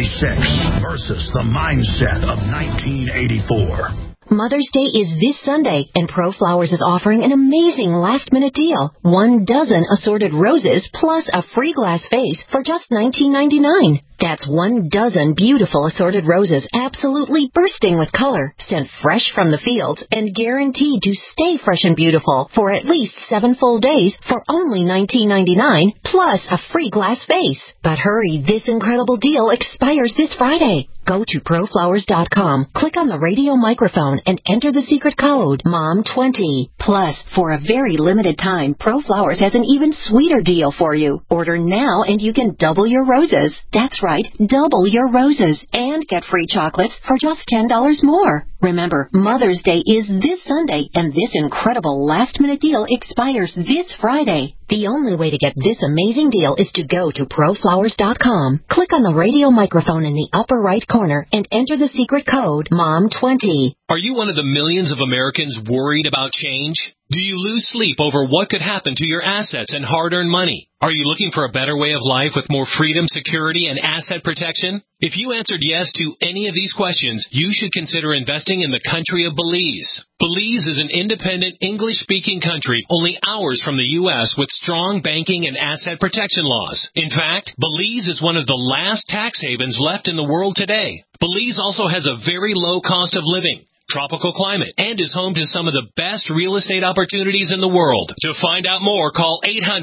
versus the mindset of 1984. Mother's Day is this Sunday, and ProFlowers is offering an amazing last-minute deal. 1 dozen assorted roses plus a free glass vase for just $19.99. That's 1 dozen beautiful assorted roses, absolutely bursting with color, sent fresh from the fields and guaranteed to stay fresh and beautiful for at least 7 full days for only $19.99 plus a free glass vase. But hurry, this incredible deal expires this Friday. Go to ProFlowers.com, click on the radio microphone, and enter the secret code, MOM20. Plus, for a very limited time, ProFlowers has an even sweeter deal for you. Order now and you can double your roses. That's right, double your roses, and get free chocolates for just $10 more. Remember, Mother's Day is this Sunday, and this incredible last-minute deal expires this Friday. The only way to get this amazing deal is to go to ProFlowers.com, click on the radio microphone in the upper right corner, and enter the secret code, MOM20. Are you one of the millions of Americans worried about change? Do you lose sleep over what could happen to your assets and hard-earned money? Are you looking for a better way of life with more freedom, security, and asset protection? If you answered yes to any of these questions, you should consider investing in the country of Belize. Belize is an independent, English-speaking country only hours from the U.S. with strong banking and asset protection laws. In fact, Belize is one of the last tax havens left in the world today. Belize also has a very low cost of living, tropical climate, and is home to some of the best real estate opportunities in the world. To find out more, call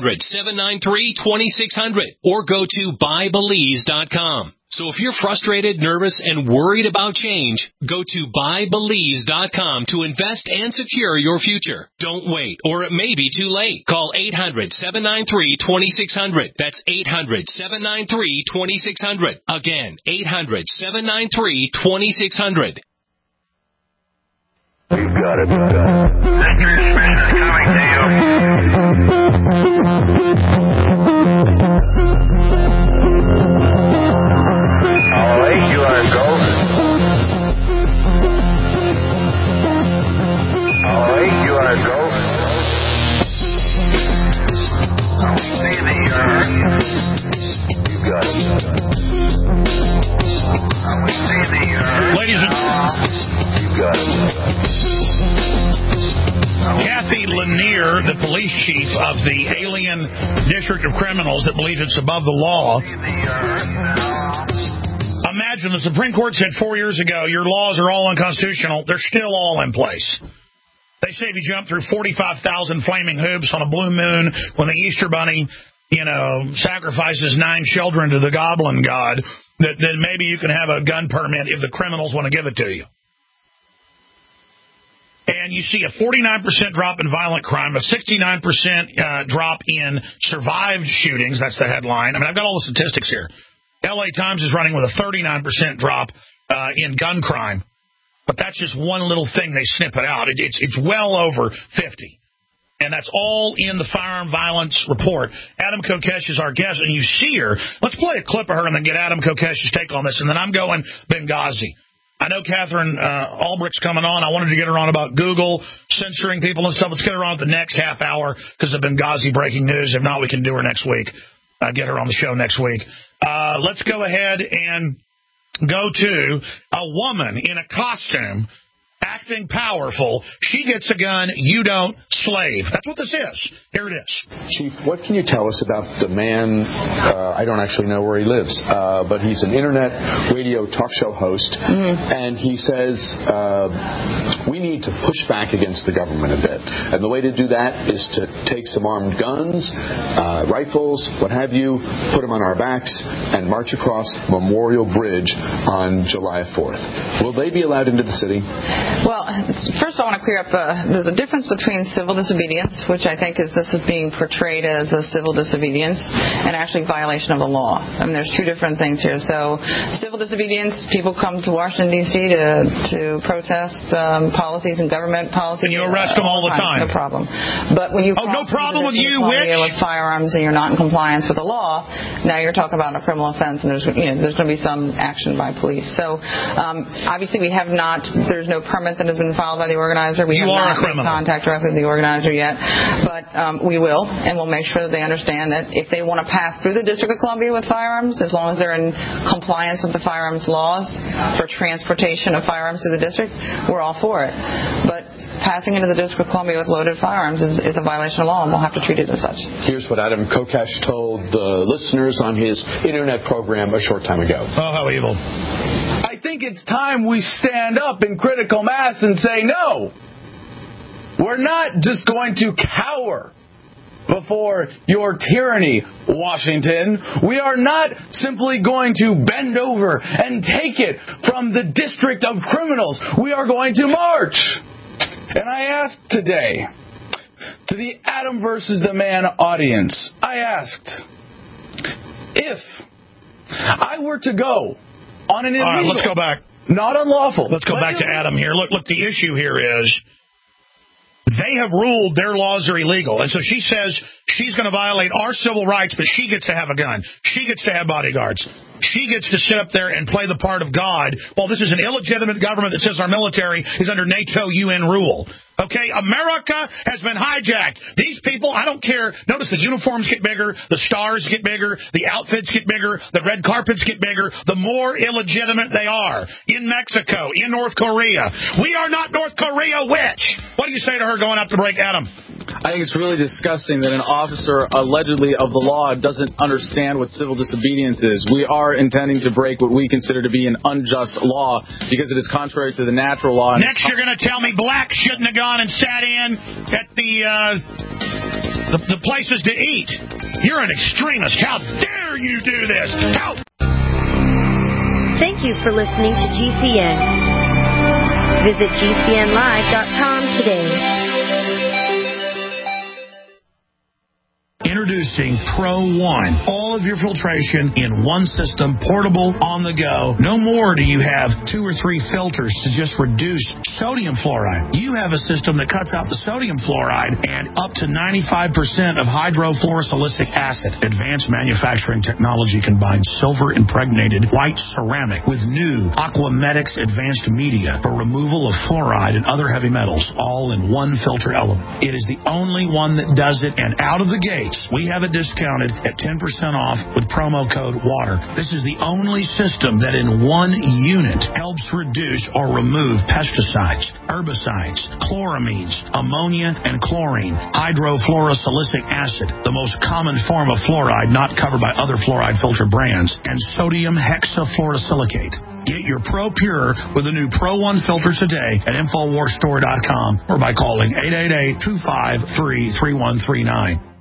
800-793-2600 or go to buybelize.com. So if you're frustrated, nervous, and worried about change, go to buybelize.com to invest and secure your future. Don't wait, or it may be too late. Call 800-793-2600. That's 800-793-2600. Again, 800-793-2600. You got it. Sector Smasher coming to you. All right, you are go. Kathy Lanier, the police chief of the Alien District of Criminals that believes it's above the law. Imagine the Supreme Court said 4 years ago, your laws are all unconstitutional. They're still all in place. They say if you jump through 45,000 flaming hoops on a blue moon when the Easter Bunny, sacrifices 9 children to the goblin god, that then maybe you can have a gun permit if the criminals want to give it to you. And you see a 49% drop in violent crime, a 69% drop in survived shootings. That's the headline. I mean, I've got all the statistics here. L.A. Times is running with a 39% drop in gun crime. But that's just one little thing they snip it out. It's well over 50. And that's all in the firearm violence report. Adam Kokesh is our guest, and you see her. Let's play a clip of her and then get Adam Kokesh's take on this. And then I'm going Benghazi. I know Catherine Albrecht's coming on. I wanted to get her on about Google censoring people and stuff. Let's get her on at the next half hour because of Benghazi breaking news. If not, we can do her next week. Get her on the show next week. Let's go ahead and go to a woman in a costume acting powerful. She gets a gun, you don't, slave. That's what this is. Here it is. Chief, what can you tell us about the man? I don't actually know where he lives, but he's an internet radio talk show host, and he says we need to push back against the government a bit. And the way to do that is to take some armed guns, rifles, what have you, put them on our backs, and march across Memorial Bridge on July 4th. Will they be allowed into the city? Well, first I want to clear up, there's a difference between civil disobedience, which I think this is being portrayed as a civil disobedience, and actually violation of the law. I mean, there's two different things here. So civil disobedience, people come to Washington, D.C. to protest policies and government policies. And you arrest them all the time. No problem. But when you no problem with you, which? With firearms and you're not in compliance with the law, now you're talking about a criminal offense, and there's going to be some action by police. So obviously we have not, there's no permit that has been filed by the organizer. We have not made contact directly with the organizer yet, but we will, and we'll make sure that they understand that if they want to pass through the District of Columbia with firearms, as long as they're in compliance with the firearms laws for transportation of firearms through the district, we're all for it. But passing into the District of Columbia with loaded firearms is a violation of law, and we'll have to treat it as such. Here's what Adam Kokesh told the listeners on his internet program a short time ago. Oh, how evil. I think it's time we stand up in critical mass and say, no, we're not just going to cower before your tyranny, Washington. We are not simply going to bend over and take it from the District of Criminals. We are going to march. And I asked today, to the Adam versus the Man audience, I asked, if I were to go on an illegal... All right, let's go back. Not unlawful. Let's go back to Adam here. Look, the issue here is they have ruled their laws are illegal. And so she says she's going to violate our civil rights, but she gets to have a gun. She gets to have bodyguards. She gets to sit up there and play the part of God while this is an illegitimate government that says our military is under NATO UN rule. Okay, America has been hijacked. These people, I don't care. Notice the uniforms get bigger, the stars get bigger, the outfits get bigger, the red carpets get bigger, the more illegitimate they are. In Mexico, in North Korea. We are not North Korea, which? What do you say to her going up to break, Adam? I think it's really disgusting that an officer allegedly of the law doesn't understand what civil disobedience is. We are intending to break what we consider to be an unjust law because it is contrary to the natural law. Next, you're going to tell me blacks shouldn't have gone and sat in at the places to eat. You're an extremist. How dare you do this? Thank you for listening to GCN. Visit GCNlive.com today. Introducing Pro One. All of your filtration in one system, portable, on the go. No more do you have 2 or 3 filters to just reduce sodium fluoride. You have a system that cuts out the sodium fluoride and up to 95% of hydrofluorosilicic acid. Advanced manufacturing technology combines silver-impregnated white ceramic with new Aquamedics advanced media for removal of fluoride and other heavy metals, all in one filter element. It is the only one that does it, and out of the gates, We have it discounted at 10% off with promo code WATER. This is the only system that in one unit helps reduce or remove pesticides, herbicides, chloramines, ammonia, and chlorine, hydrofluorosilicic acid, the most common form of fluoride not covered by other fluoride filter brands, and sodium hexafluorosilicate. Get your Pro Pure with the new Pro 1 filter today at InfoWarsStore.com or by calling 888-253-3139.